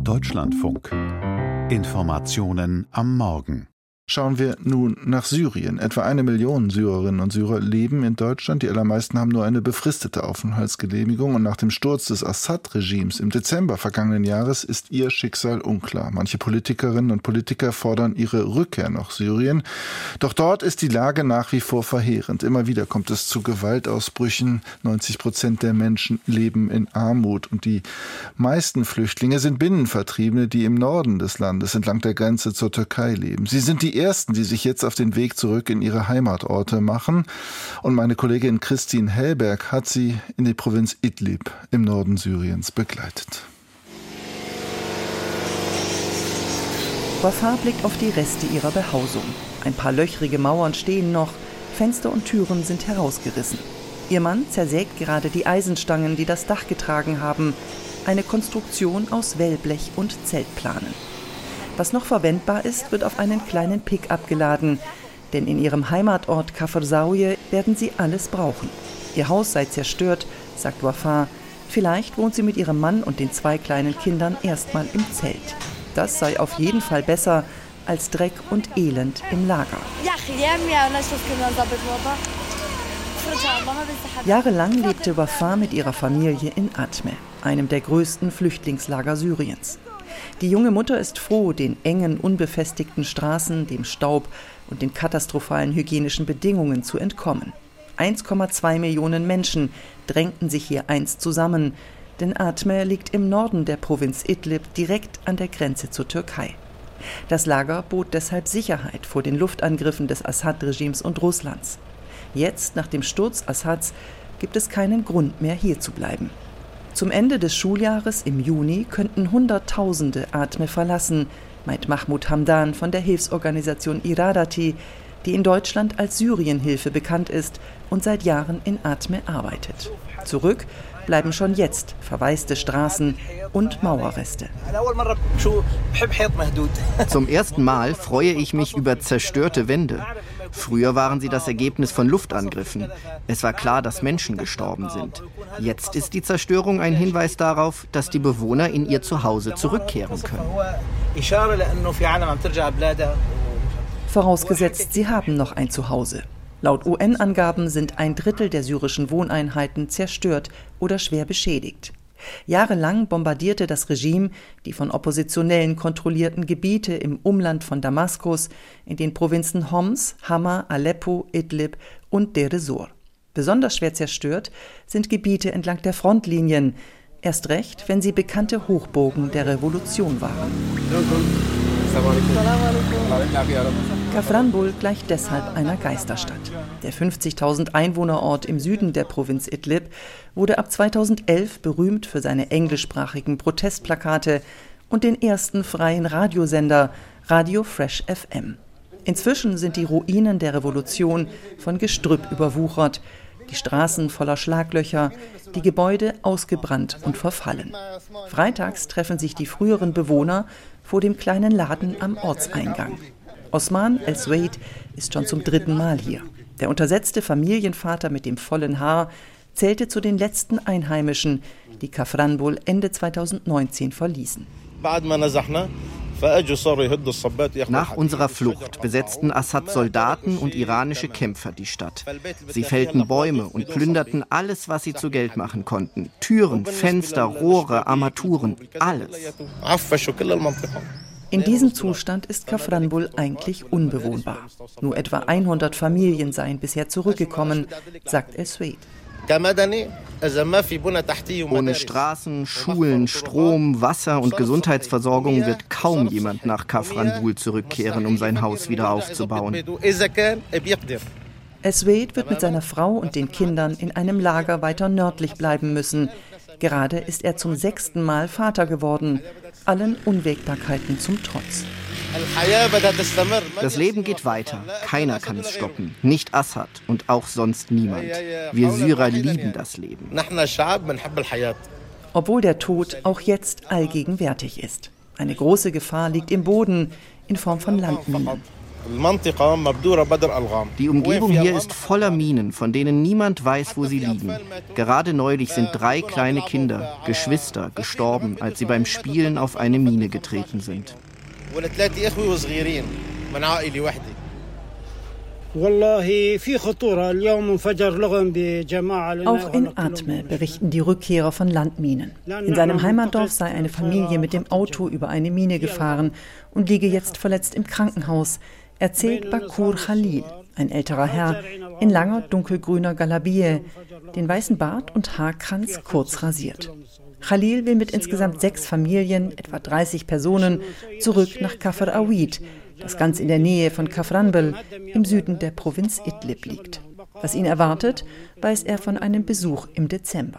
Deutschlandfunk. Informationen am Morgen. Schauen wir nun nach Syrien. Etwa 1 Million Syrerinnen und Syrer leben in Deutschland. Die allermeisten haben nur eine befristete Aufenthaltsgenehmigung. Und nach dem Sturz des Assad-Regimes im Dezember vergangenen Jahres ist ihr Schicksal unklar. Manche Politikerinnen und Politiker fordern ihre Rückkehr nach Syrien. Doch dort ist die Lage nach wie vor verheerend. Immer wieder kommt es zu Gewaltausbrüchen. 90% der Menschen leben in Armut. Und die meisten Flüchtlinge sind Binnenvertriebene, die im Norden des Landes entlang der Grenze zur Türkei leben. Sie sind die Ersten, die sich jetzt auf den Weg zurück in ihre Heimatorte machen. Und meine Kollegin Christine Hellberg hat sie in die Provinz Idlib im Norden Syriens begleitet. Wafa blickt auf die Reste ihrer Behausung. Ein paar löchrige Mauern stehen noch, Fenster und Türen sind herausgerissen. Ihr Mann zersägt gerade die Eisenstangen, die das Dach getragen haben. Eine Konstruktion aus Wellblech und Zeltplanen. Was noch verwendbar ist, wird auf einen kleinen Pick-up geladen. Denn in ihrem Heimatort Kafr Zawiya werden sie alles brauchen. Ihr Haus sei zerstört, sagt Wafa. Vielleicht wohnt sie mit ihrem Mann und den 2 kleinen Kindern erstmal im Zelt. Das sei auf jeden Fall besser als Dreck und Elend im Lager. Jahrelang lebte Wafa mit ihrer Familie in Atme, einem der größten Flüchtlingslager Syriens. Die junge Mutter ist froh, den engen, unbefestigten Straßen, dem Staub und den katastrophalen hygienischen Bedingungen zu entkommen. 1,2 Millionen Menschen drängten sich hier einst zusammen, denn Atme liegt im Norden der Provinz Idlib direkt an der Grenze zur Türkei. Das Lager bot deshalb Sicherheit vor den Luftangriffen des Assad-Regimes und Russlands. Jetzt, nach dem Sturz Assads, gibt es keinen Grund mehr, hier zu bleiben. Zum Ende des Schuljahres im Juni könnten Hunderttausende Atme verlassen, meint Mahmoud Hamdan von der Hilfsorganisation Iradati, die in Deutschland als Syrienhilfe bekannt ist und seit Jahren in Atme arbeitet. Zurück bleiben schon jetzt verwaiste Straßen und Mauerreste. Zum ersten Mal freue ich mich über zerstörte Wände. Früher waren sie das Ergebnis von Luftangriffen. Es war klar, dass Menschen gestorben sind. Jetzt ist die Zerstörung ein Hinweis darauf, dass die Bewohner in ihr Zuhause zurückkehren können. Vorausgesetzt, sie haben noch ein Zuhause. Laut UN-Angaben sind 1/3 der syrischen Wohneinheiten zerstört oder schwer beschädigt. Jahrelang bombardierte das Regime die von Oppositionellen kontrollierten Gebiete im Umland von Damaskus in den Provinzen Homs, Hama, Aleppo, Idlib und Deir ez-Zor. Besonders schwer zerstört sind Gebiete entlang der Frontlinien, erst recht, wenn sie bekannte Hochburgen der Revolution waren. Kafranbul gleicht deshalb einer Geisterstadt. Der 50.000 Einwohnerort im Süden der Provinz Idlib wurde ab 2011 berühmt für seine englischsprachigen Protestplakate und den ersten freien Radiosender Radio Fresh FM. Inzwischen sind die Ruinen der Revolution von Gestrüpp überwuchert, die Straßen voller Schlaglöcher, die Gebäude ausgebrannt und verfallen. Freitags treffen sich die früheren Bewohner vor dem kleinen Laden am Ortseingang. Osman El-Sweid ist schon zum 3. Mal hier. Der untersetzte Familienvater mit dem vollen Haar zählte zu den letzten Einheimischen, die Kafranbul Ende 2019 verließen. Nach unserer Flucht besetzten Assad-Soldaten und iranische Kämpfer die Stadt. Sie fällten Bäume und plünderten alles, was sie zu Geld machen konnten. Türen, Fenster, Rohre, Armaturen, alles. In diesem Zustand ist Kafranbul eigentlich unbewohnbar. Nur etwa 100 Familien seien bisher zurückgekommen, sagt El-Sweid. Ohne Straßen, Schulen, Strom, Wasser und Gesundheitsversorgung wird kaum jemand nach Kafranbul zurückkehren, um sein Haus wieder aufzubauen. El-Sweid wird mit seiner Frau und den Kindern in einem Lager weiter nördlich bleiben müssen. Gerade ist er zum 6. Mal Vater geworden, allen Unwägbarkeiten zum Trotz. Das Leben geht weiter. Keiner kann es stoppen. Nicht Assad und auch sonst niemand. Wir Syrer lieben das Leben. Obwohl der Tod auch jetzt allgegenwärtig ist. Eine große Gefahr liegt im Boden in Form von Landminen. Die Umgebung hier ist voller Minen, von denen niemand weiß, wo sie liegen. Gerade neulich sind 3 kleine Kinder, Geschwister, gestorben, als sie beim Spielen auf eine Mine getreten sind. Auch in Atme berichten die Rückkehrer von Landminen. In seinem Heimatdorf sei eine Familie mit dem Auto über eine Mine gefahren und liege jetzt verletzt im Krankenhaus, erzählt Bakur Khalil, ein älterer Herr in langer dunkelgrüner Galabie, den weißen Bart und Haarkranz kurz rasiert. Khalil will mit insgesamt 6 Familien, etwa 30 Personen, zurück nach Kafr Awid, das ganz in der Nähe von Kafranbel im Süden der Provinz Idlib liegt. Was ihn erwartet, weiß er von einem Besuch im Dezember.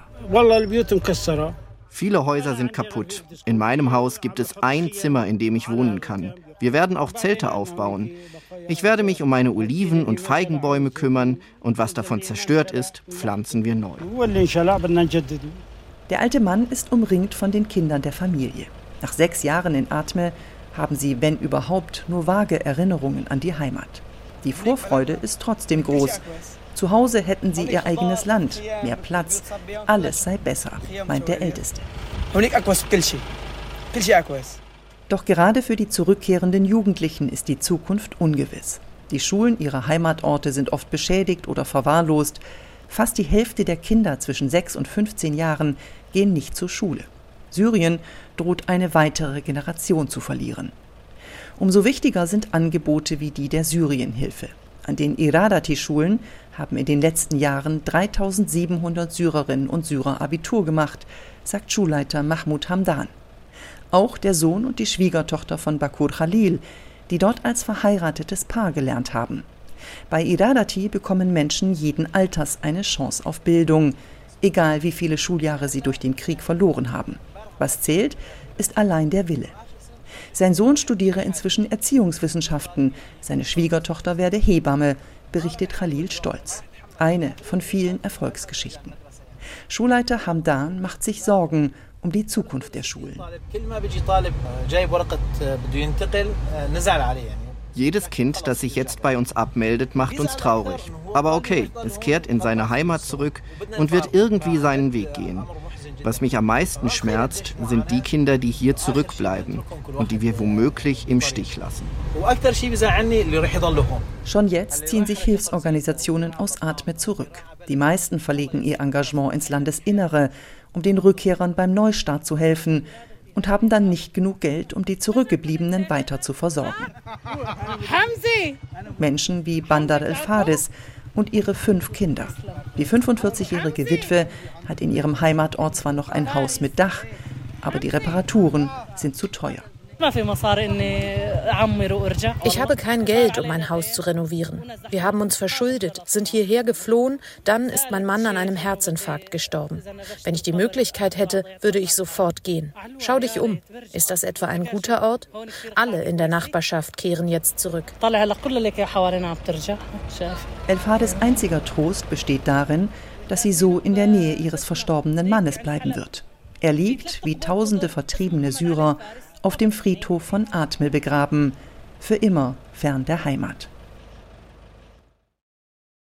Viele Häuser sind kaputt. In meinem Haus gibt es ein Zimmer, in dem ich wohnen kann. Wir werden auch Zelte aufbauen. Ich werde mich um meine Oliven- und Feigenbäume kümmern und was davon zerstört ist, pflanzen wir neu. Der alte Mann ist umringt von den Kindern der Familie. Nach 6 Jahren in Atme haben sie, wenn überhaupt, nur vage Erinnerungen an die Heimat. Die Vorfreude ist trotzdem groß. Zu Hause hätten sie ihr eigenes Land, mehr Platz, alles sei besser, meint der Älteste. Doch gerade für die zurückkehrenden Jugendlichen ist die Zukunft ungewiss. Die Schulen ihrer Heimatorte sind oft beschädigt oder verwahrlost. Fast die Hälfte der Kinder zwischen 6 und 15 Jahren gehen nicht zur Schule. Syrien droht eine weitere Generation zu verlieren. Umso wichtiger sind Angebote wie die der Syrienhilfe. An den Iradati-Schulen haben in den letzten Jahren 3.700 Syrerinnen und Syrer Abitur gemacht, sagt Schulleiter Mahmoud Hamdan. Auch der Sohn und die Schwiegertochter von Bakur Khalil, die dort als verheiratetes Paar gelernt haben. Bei Iradati bekommen Menschen jeden Alters eine Chance auf Bildung, egal wie viele Schuljahre sie durch den Krieg verloren haben. Was zählt, ist allein der Wille. Sein Sohn studiere inzwischen Erziehungswissenschaften, seine Schwiegertochter werde Hebamme, berichtet Khalil stolz. Eine von vielen Erfolgsgeschichten. Schulleiter Hamdan macht sich Sorgen um die Zukunft der Schulen. Jedes Kind, das sich jetzt bei uns abmeldet, macht uns traurig. Aber okay, es kehrt in seine Heimat zurück und wird irgendwie seinen Weg gehen. Was mich am meisten schmerzt, sind die Kinder, die hier zurückbleiben und die wir womöglich im Stich lassen. Schon jetzt ziehen sich Hilfsorganisationen aus Atme zurück. Die meisten verlegen ihr Engagement ins Landesinnere, um den Rückkehrern beim Neustart zu helfen, und haben dann nicht genug Geld, um die Zurückgebliebenen weiter zu versorgen. Menschen wie Bandar el-Faris und ihre 5 Kinder. Die 45-jährige Witwe hat in ihrem Heimatort zwar noch ein Haus mit Dach, aber die Reparaturen sind zu teuer. Ich habe kein Geld, um mein Haus zu renovieren. Wir haben uns verschuldet, sind hierher geflohen, dann ist mein Mann an einem Herzinfarkt gestorben. Wenn ich die Möglichkeit hätte, würde ich sofort gehen. Schau dich um. Ist das etwa ein guter Ort? Alle in der Nachbarschaft kehren jetzt zurück. El-Fades einziger Trost besteht darin, dass sie so in der Nähe ihres verstorbenen Mannes bleiben wird. Er liegt, wie tausende vertriebene Syrer, auf dem Friedhof von Atme begraben, für immer fern der Heimat.